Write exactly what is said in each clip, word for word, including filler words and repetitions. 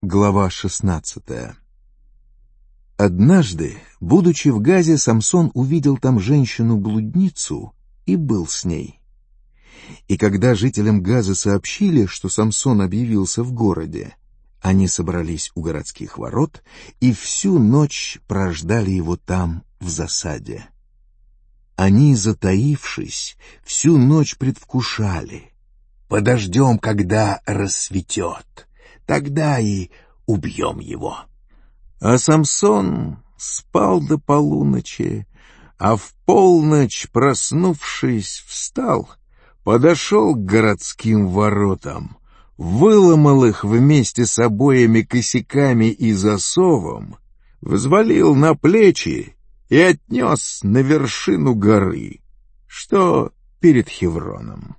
Глава шестнадцатая. Однажды, будучи в Газе, Самсон увидел там женщину-блудницу и был с ней. И когда жителям Газа сообщили, что Самсон объявился в городе, они собрались у городских ворот и всю ночь прождали его там в засаде. Они, затаившись, всю ночь предвкушали: «Подождем, когда рассветет, тогда и убьем его». А Самсон спал до полуночи, а в полночь, проснувшись, встал, подошел к городским воротам, выломал их вместе с обоими косяками и засовом, взвалил на плечи и отнес на вершину горы, что перед Хевроном.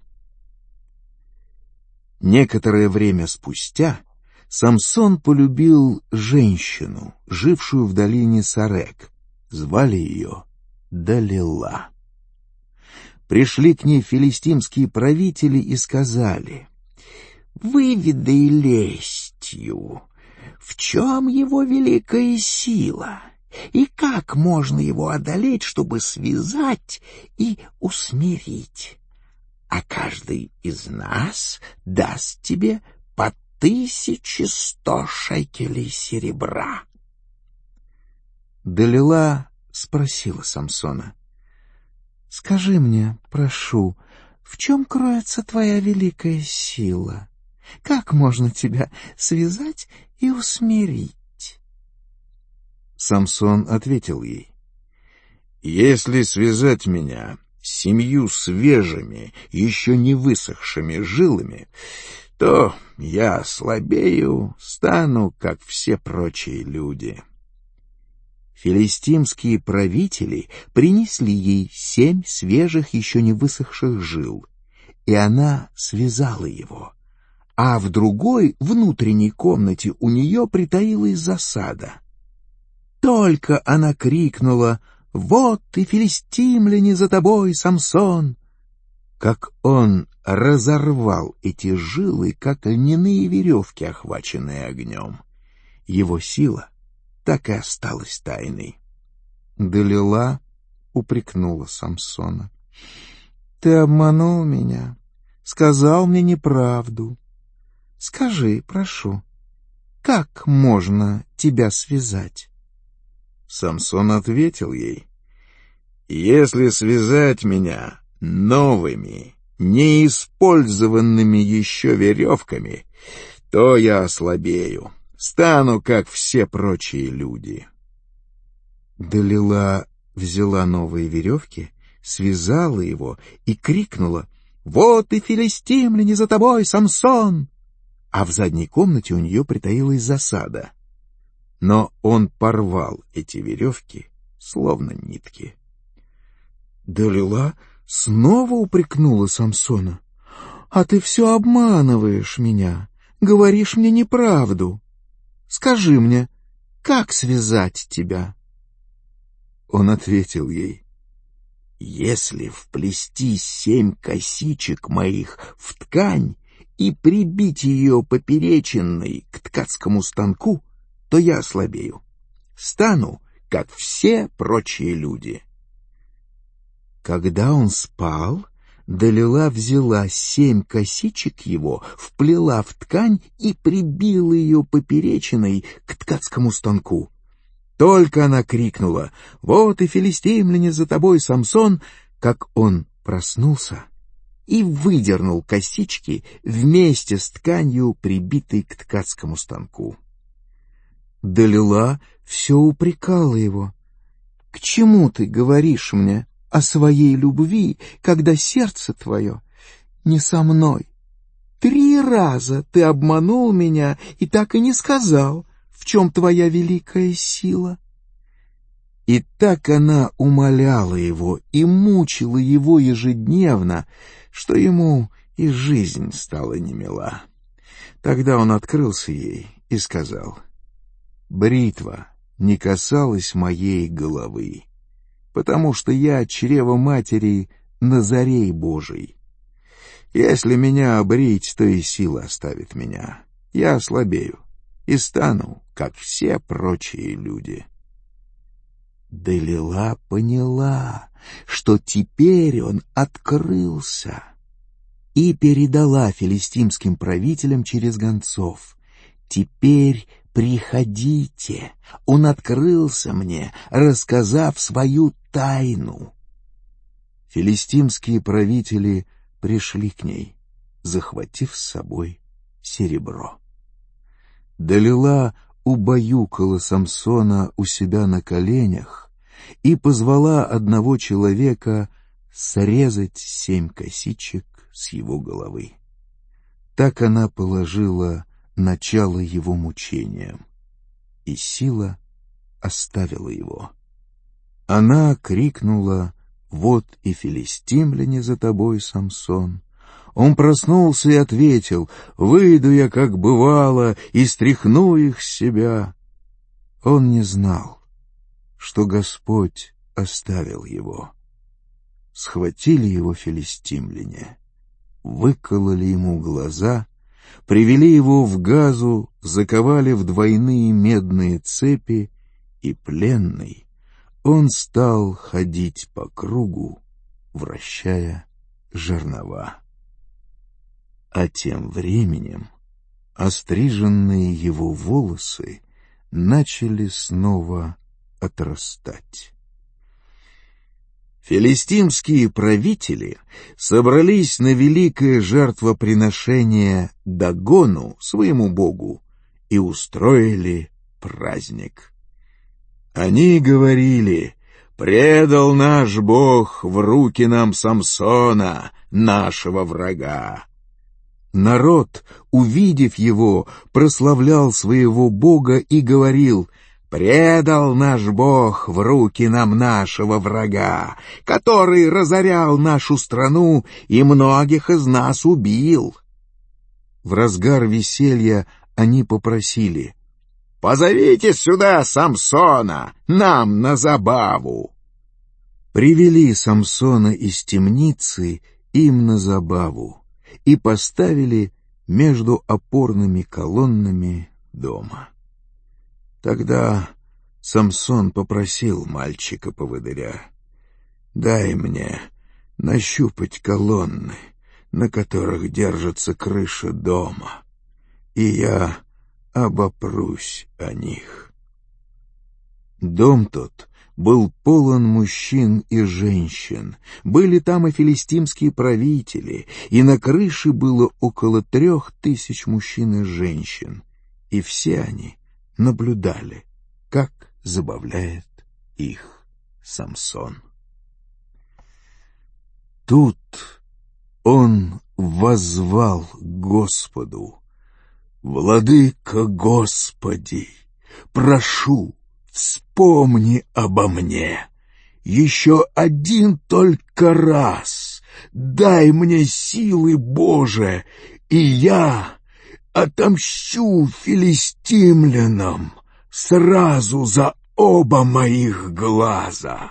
Некоторое время спустя Самсон полюбил женщину, жившую в долине Сарек. Звали ее Далила. Пришли к ней филистимские правители и сказали: «Выведай лестью, в чем его великая сила, и как можно его одолеть, чтобы связать и усмирить? А каждый из нас даст тебе по тысячи сто шекелей серебра». Далила спросила Самсона: «Скажи мне, прошу, в чем кроется твоя великая сила? Как можно тебя связать и усмирить?» Самсон ответил ей: «Если связать меня семью свежими, еще не высохшими жилами, то я слабею, стану, как все прочие люди». Филистимские правители принесли ей семь свежих, еще не высохших жил, и она связала его, а в другой, внутренней комнате у нее притаилась засада. Только она крикнула: «Вот и филистимляне за тобой, Самсон!» как он разорвал эти жилы, как льняные веревки, охваченные огнем. Его сила так и осталась тайной. Далила упрекнула Самсона: «Ты обманул меня, сказал мне неправду. Скажи, прошу, как можно тебя связать?» Самсон ответил ей: «Если связать меня новыми, неиспользованными еще веревками, то я ослабею, стану, как все прочие люди». Далила взяла новые веревки, связала его и крикнула: «Вот и филистимляне за тобой, Самсон!» А в задней комнате у нее притаилась засада. Но он порвал эти веревки, словно нитки. Далила снова упрекнула Самсона: «А ты все обманываешь меня, говоришь мне неправду. Скажи мне, как связать тебя?» Он ответил ей: «Если вплести семь косичек моих в ткань и прибить ее поперечиной к ткацкому станку, то я ослабею, стану, как все прочие люди». Когда он спал, Далила взяла семь косичек его, вплела в ткань и прибила ее поперечиной к ткацкому станку. Только она крикнула: «Вот и филистимляне за тобой, Самсон!», как он проснулся и выдернул косички вместе с тканью, прибитой к ткацкому станку. Далила все упрекала его: «К чему ты говоришь мне о своей любви, когда сердце твое не со мной? Три раза ты обманул меня и так и не сказал, в чем твоя великая сила». И так она умоляла его и мучила его ежедневно, что ему и жизнь стала немила. Тогда он открылся ей и сказал: «Бритва не касалась моей головы, потому что я от чрева матери Назарей Божий. Если меня обрить, то и сила оставит меня, я ослабею, и стану, как все прочие люди». Далила поняла, что теперь он открылся, и передала филистимским правителям через гонцов: «Теперь приходите, он открылся мне, рассказав свою тайну». Филистимские правители пришли к ней, захватив с собой серебро. Далила убаюкала Самсона у себя на коленях и позвала одного человека срезать семь косичек с его головы. Так она положила начало его мучениям, и сила оставила его. Она крикнула: «Вот и филистимляне за тобой, Самсон!» Он проснулся и ответил: «Выйду я, как бывало, и стряхну их с себя». Он не знал, что Господь оставил его. Схватили его филистимляне, выкололи ему глаза, привели его в Газу, заковали в двойные медные цепи, и пленный он стал ходить по кругу, вращая жернова. А тем временем остриженные его волосы начали снова отрастать. Филистимские правители собрались на великое жертвоприношение Дагону, своему богу, и устроили праздник. Они говорили: «Предал наш бог в руки нам Самсона, нашего врага». Народ, увидев его, прославлял своего бога и говорил: «Предал наш бог в руки нам нашего врага, который разорял нашу страну и многих из нас убил». В разгар веселья они попросили: «Позовите сюда Самсона, нам на забаву». Привели Самсона из темницы им на забаву и поставили между опорными колоннами дома. Тогда Самсон попросил мальчика-поводыря: «Дай мне нащупать колонны, на которых держится крыша дома, и я обопрусь о них». Дом тот был полон мужчин и женщин, были там и филистимские правители, и на крыше было около трех тысяч мужчин и женщин, и все они наблюдали, как забавляет их Самсон. Тут он воззвал к Господу: «Владыка Господи, прошу, вспомни обо мне. Еще один только раз дай мне силы, Боже, и я отомщу филистимлянам сразу за оба моих глаза».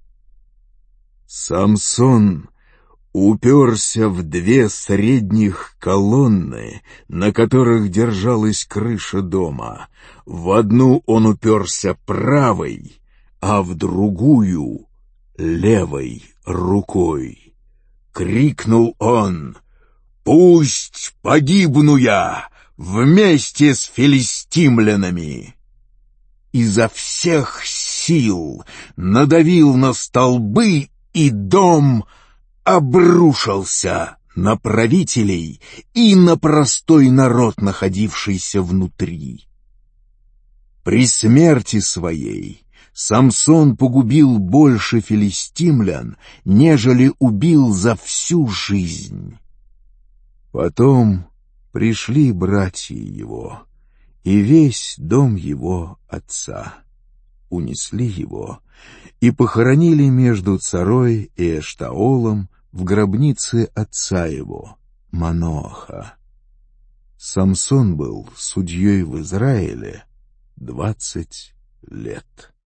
Самсон уперся в две средних колонны, на которых держалась крыша дома. В одну он уперся правой, а в другую — левой рукой. Крикнул он: «Пусть погибну я вместе с филистимлянами!» Изо всех сил надавил на столбы, и дом обрушился на правителей и на простой народ, находившийся внутри. При смерти своей Самсон погубил больше филистимлян, нежели убил за всю жизнь. Потом пришли братья его, и весь дом его отца, унесли его и похоронили между Царой и Эштаолом в гробнице отца его, Маноаха. Самсон был судьей в Израиле двадцать лет.